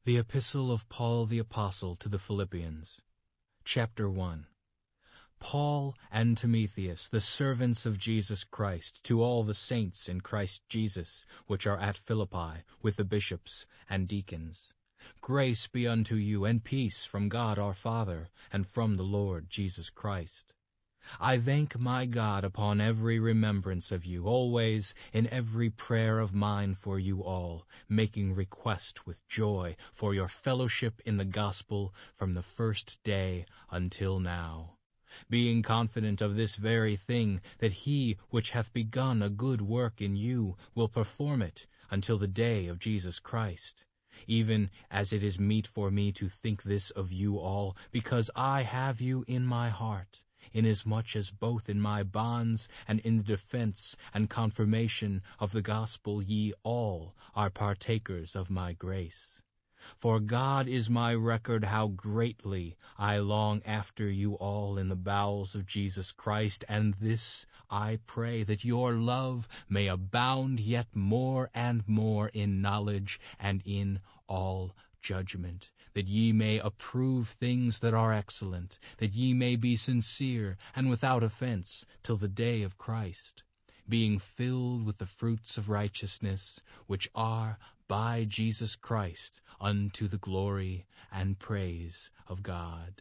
The Epistle of Paul the Apostle to the Philippians, Chapter 1. Paul and Timotheus, the servants of Jesus Christ, to all the saints in Christ Jesus, which are at Philippi, with the bishops and deacons. Grace be unto you, and peace from God our Father, and from the Lord Jesus Christ. I thank my God upon every remembrance of you, always in every prayer of mine for you all, making request with joy for your fellowship in the gospel from the first day until now, being confident of this very thing, that he which hath begun a good work in you will perform it until the day of Jesus Christ. Even as it is meet for me to think this of you all, because I have you in my heart, inasmuch as both in my bonds and in the defense and confirmation of the gospel ye all are partakers of my grace. For God is my record how greatly I long after you all in the bowels of Jesus Christ, and this I pray, that your love may abound yet more and more in knowledge and in all judgment, that ye may approve things that are excellent, that ye may be sincere and without offense till the day of Christ, being filled with the fruits of righteousness, which are by Jesus Christ unto the glory and praise of God.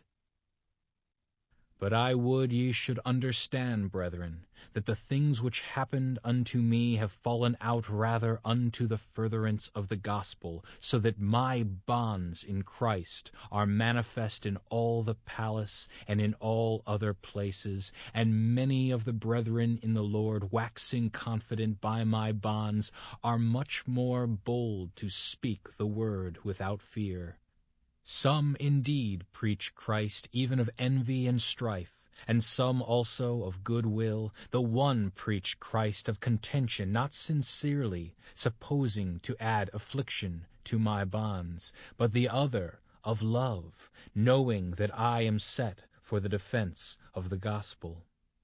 But I would ye should understand, brethren, that the things which happened unto me have fallen out rather unto the furtherance of the gospel, so that my bonds in Christ are manifest in all the palace and in all other places, and many of the brethren in the Lord, waxing confident by my bonds, are much more bold to speak the word without fear. Some indeed preach Christ even of envy and strife, and some also of good will. The one preach Christ of contention, not sincerely, supposing to add affliction to my bonds, but the other of love, knowing that I am set for the defense of the gospel.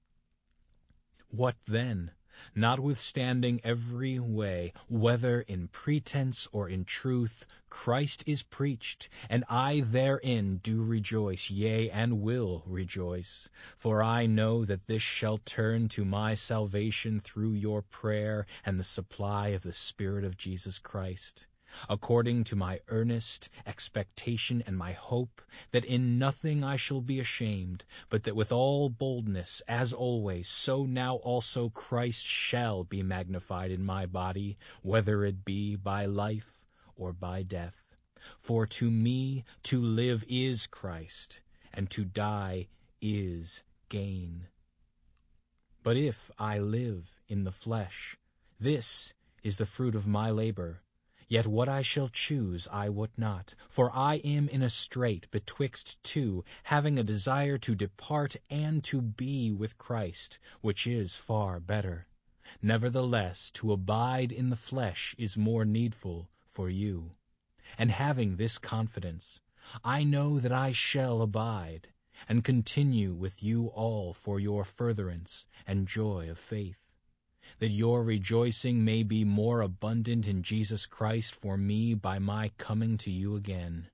What then? Notwithstanding every way, whether in pretense or in truth, Christ is preached, and I therein do rejoice, yea, and will rejoice. For I know that this shall turn to my salvation through your prayer and the supply of the Spirit of Jesus Christ, according to my earnest expectation and my hope, that in nothing I shall be ashamed, but that with all boldness, as always, so now also Christ shall be magnified in my body, whether it be by life or by death. For to me to live is Christ, and to die is gain. But if I live in the flesh, this is the fruit of my labor. Yet what I shall choose I wot not, for I am in a strait betwixt two, having a desire to depart and to be with Christ, which is far better. Nevertheless, to abide in the flesh is more needful for you. And having this confidence, I know that I shall abide, and continue with you all for your furtherance and joy of faith, that your rejoicing may be more abundant in Jesus Christ for me by my coming to you again.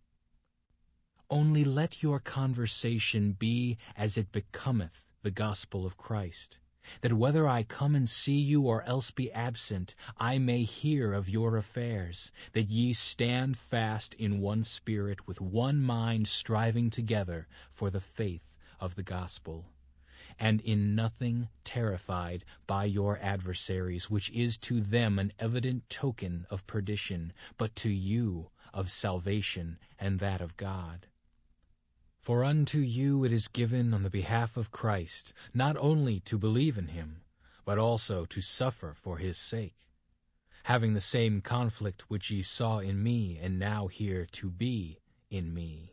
Only let your conversation be as it becometh the gospel of Christ, that whether I come and see you or else be absent, I may hear of your affairs, that ye stand fast in one spirit, with one mind, striving together for the faith of the gospel, and in nothing terrified by your adversaries, which is to them an evident token of perdition, but to you of salvation, and that of God. For unto you it is given on the behalf of Christ, not only to believe in him, but also to suffer for his sake, having the same conflict which ye saw in me, and now hear to be in me.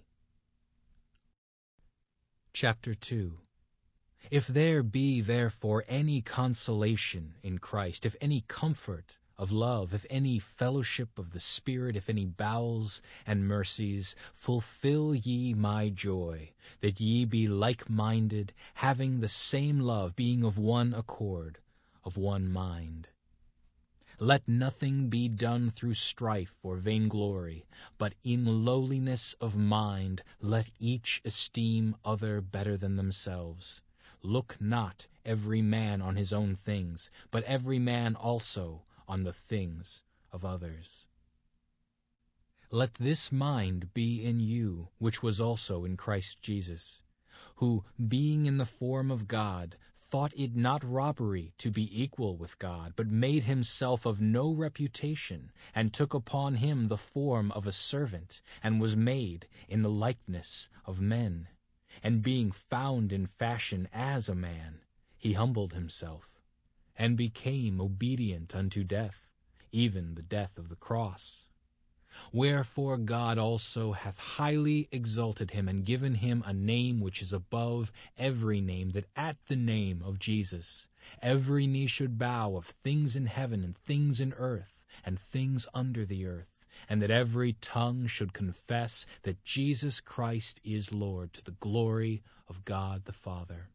Chapter 2. If there be therefore any consolation in Christ, if any comfort of love, if any fellowship of the Spirit, if any bowels and mercies, fulfill ye my joy, that ye be like-minded, having the same love, being of one accord, of one mind. Let nothing be done through strife or vainglory, but in lowliness of mind let each esteem other better than themselves. Look not every man on his own things, but every man also on the things of others. Let this mind be in you, which was also in Christ Jesus, who, being in the form of God, thought it not robbery to be equal with God, but made himself of no reputation, and took upon him the form of a servant, and was made in the likeness of men. And being found in fashion as a man, he humbled himself, and became obedient unto death, even the death of the cross. Wherefore God also hath highly exalted him, and given him a name which is above every name, that at the name of Jesus every knee should bow, of things in heaven and things in earth and things under the earth, and that every tongue should confess that Jesus Christ is Lord, to the glory of God the Father.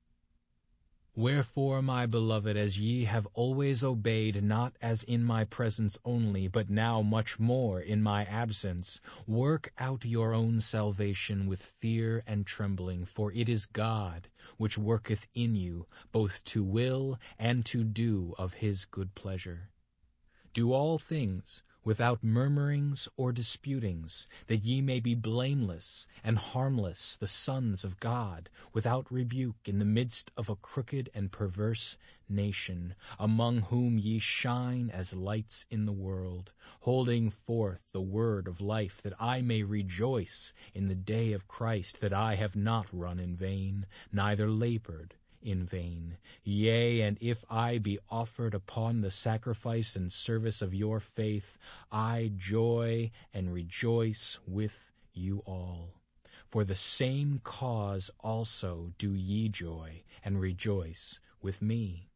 Wherefore, my beloved, as ye have always obeyed, not as in my presence only, but now much more in my absence, work out your own salvation with fear and trembling, for it is God which worketh in you both to will and to do of his good pleasure. Do all things without murmurings or disputings, that ye may be blameless and harmless, the sons of God, without rebuke, in the midst of a crooked and perverse nation, among whom ye shine as lights in the world, holding forth the word of life, that I may rejoice in the day of Christ, that I have not run in vain, neither labored in vain. Yea, and if I be offered upon the sacrifice and service of your faith, I joy and rejoice with you all. For the same cause also do ye joy and rejoice with me.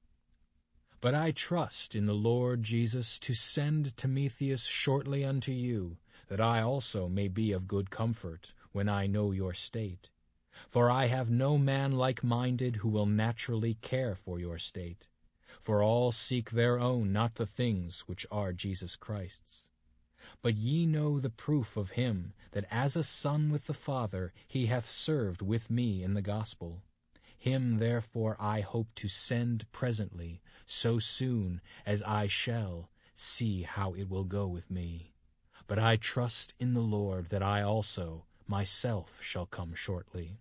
But I trust in the Lord Jesus to send Timotheus shortly unto you, that I also may be of good comfort when I know your state. For I have no man like-minded who will naturally care for your state. For all seek their own, not the things which are Jesus Christ's. But ye know the proof of him, that as a son with the Father he hath served with me in the gospel. Him therefore I hope to send presently, so soon as I shall see how it will go with me. But I trust in the Lord that I also myself shall come shortly.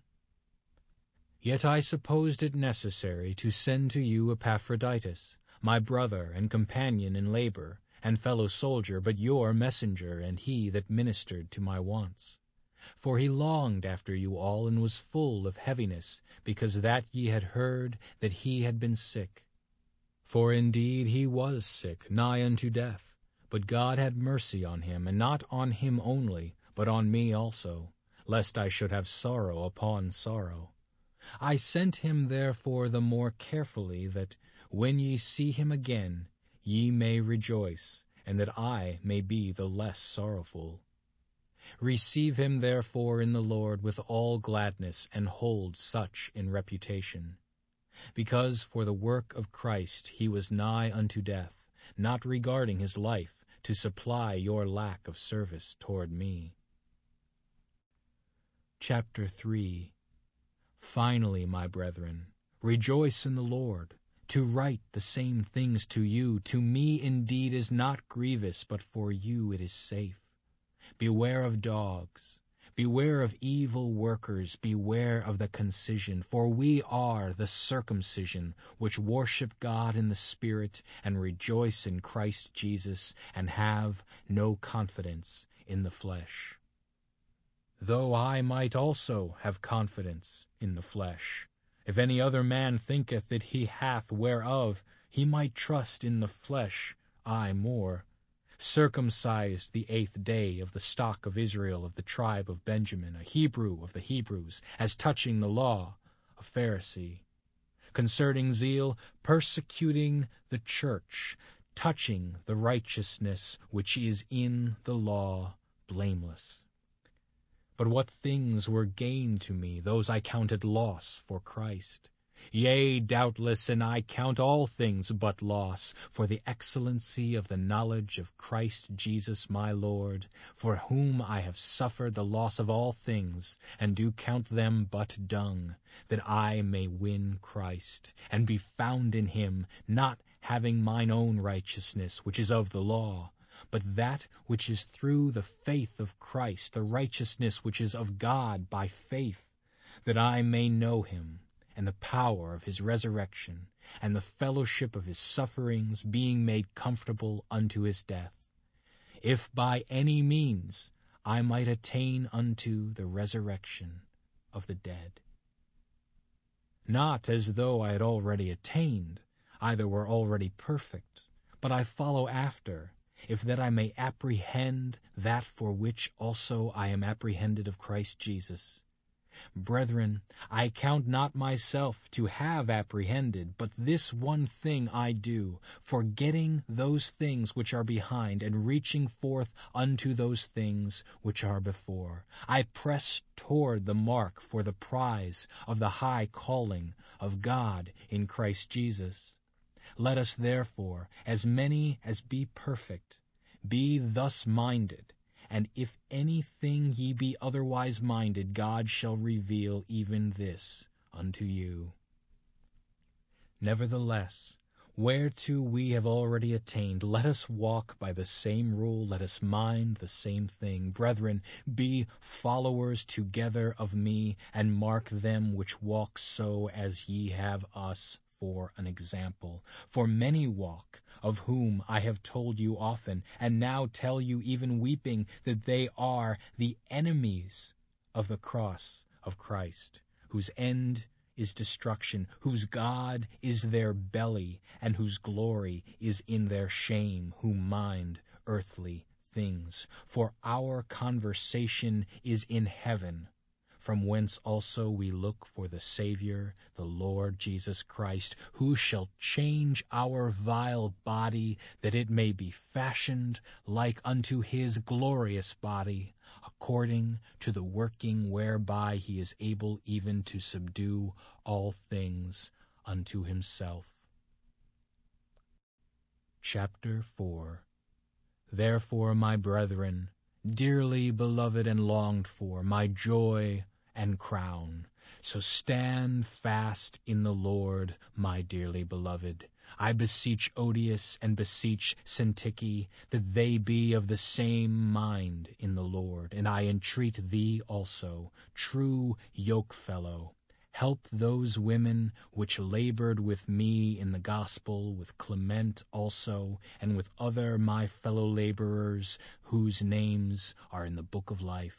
Yet I supposed it necessary to send to you Epaphroditus, my brother and companion in labor, and fellow soldier, but your messenger, and he that ministered to my wants. For he longed after you all, and was full of heaviness, because that ye had heard that he had been sick. For indeed he was sick, nigh unto death, but God had mercy on him, and not on him only, but on me also, lest I should have sorrow upon sorrow. I sent him therefore the more carefully, that when ye see him again, ye may rejoice, and that I may be the less sorrowful. Receive him therefore in the Lord with all gladness, and hold such in reputation. Because for the work of Christ he was nigh unto death, not regarding his life, to supply your lack of service toward me. Chapter 3. Finally, my brethren, rejoice in the Lord. To write the same things to you, to me indeed is not grievous, but for you it is safe. Beware of dogs, beware of evil workers, beware of the concision, for we are the circumcision, which worship God in the Spirit, and rejoice in Christ Jesus, and have no confidence in the flesh. Though I might also have confidence in the flesh. If any other man thinketh that he hath whereof he might trust in the flesh, I more. Circumcised the 8th day, of the stock of Israel, of the tribe of Benjamin, a Hebrew of the Hebrews, as touching the law, a Pharisee. Concerning zeal, persecuting the church, touching the righteousness which is in the law, blameless. But what things were gain to me, those I counted loss for Christ. Yea, doubtless, and I count all things but loss, for the excellency of the knowledge of Christ Jesus my Lord, for whom I have suffered the loss of all things, and do count them but dung, that I may win Christ, and be found in him, not having mine own righteousness, which is of the law, but that which is through the faith of Christ, the righteousness which is of God by faith, that I may know him, and the power of his resurrection, and the fellowship of his sufferings, being made comfortable unto his death, if by any means I might attain unto the resurrection of the dead. Not as though I had already attained, either were already perfect, but I follow after, if that I may apprehend that for which also I am apprehended of Christ Jesus. Brethren, I count not myself to have apprehended, but this one thing I do, forgetting those things which are behind, and reaching forth unto those things which are before. I press toward the mark for the prize of the high calling of God in Christ Jesus. Let us therefore, as many as be perfect, be thus minded. And if anything ye be otherwise minded, God shall reveal even this unto you. Nevertheless, whereto we have already attained, let us walk by the same rule, let us mind the same thing. Brethren, be followers together of me, and mark them which walk so as ye have us for an example. For many walk, of whom I have told you often, and now tell you even weeping, that they are the enemies of the cross of Christ, whose end is destruction, whose God is their belly, and whose glory is in their shame, who mind earthly things. For our conversation is in heaven, from whence also we look for the Savior, the Lord Jesus Christ, who shall change our vile body, that it may be fashioned like unto his glorious body, according to the working whereby he is able even to subdue all things unto himself. Chapter 4. Therefore, my brethren, dearly beloved and longed for, my joy and crown, so stand fast in the Lord, my dearly beloved. I beseech Odius and beseech Syntyche, that they be of the same mind in the Lord. And I entreat thee also, true yokefellow, help those women which labored with me in the gospel, with Clement also, and with other my fellow laborers, whose names are in the book of life.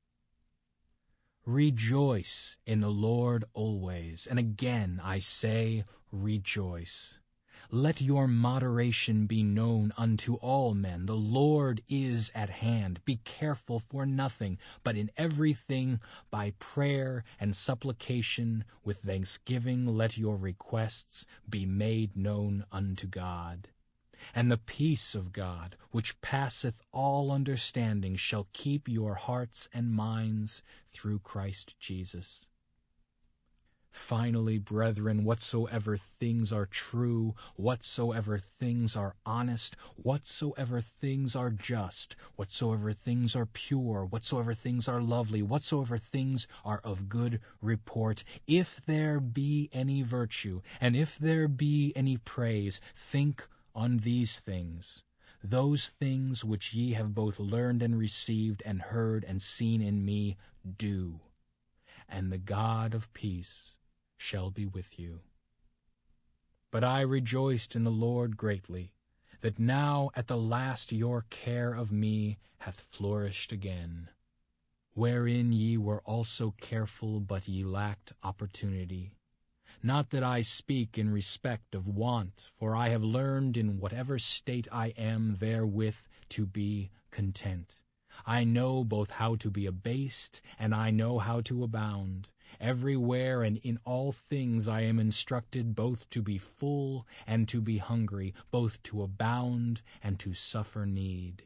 Rejoice in the Lord always, and again I say, rejoice. Let your moderation be known unto all men. The Lord is at hand. Be careful for nothing, but in everything by prayer and supplication with thanksgiving let your requests be made known unto God. And the peace of God, which passeth all understanding, shall keep your hearts and minds through Christ Jesus. Finally, brethren, whatsoever things are true, whatsoever things are honest, whatsoever things are just, whatsoever things are pure, whatsoever things are lovely, whatsoever things are of good report, if there be any virtue, and if there be any praise, think on these things. Those things which ye have both learned and received and heard and seen in me, do. And the God of peace shall be with you. But I rejoiced in the Lord greatly, that now at the last your care of me hath flourished again, wherein ye were also careful, but ye lacked opportunity. Not that I speak in respect of want, for I have learned in whatever state I am therewith to be content. I know both how to be abased, and I know how to abound. Everywhere and in all things I am instructed both to be full and to be hungry, both to abound and to suffer need.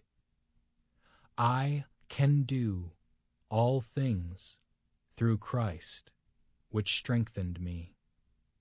I can do all things through Christ, which strengthened me.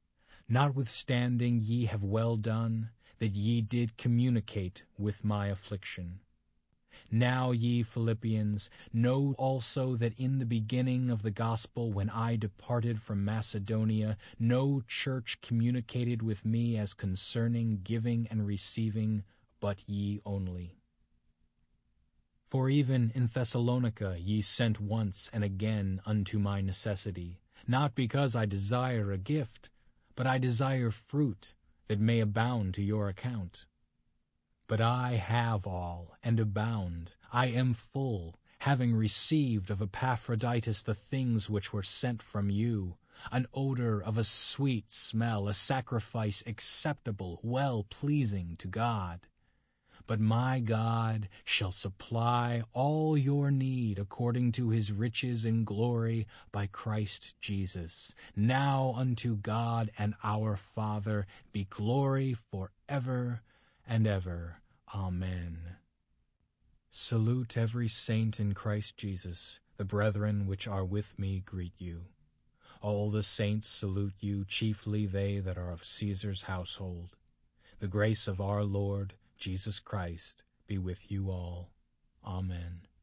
Notwithstanding ye have well done, that ye did communicate with my affliction. Now ye Philippians, know also that in the beginning of the gospel, when I departed from Macedonia, no church communicated with me as concerning giving and receiving, but ye only. For even in Thessalonica ye sent once and again unto my necessity, not because I desire a gift, but I desire fruit that may abound to your account. But I have all, and abound. I am full, having received of Epaphroditus the things which were sent from you, an odor of a sweet smell, a sacrifice acceptable, well-pleasing to God. But my God shall supply all your need according to his riches in glory by Christ Jesus. Now unto God and our Father be glory forever and ever. Amen. Salute every saint in Christ Jesus. The brethren which are with me greet you. All the saints salute you, chiefly they that are of Caesar's household. The grace of our Lord Jesus Christ be with you all. Amen.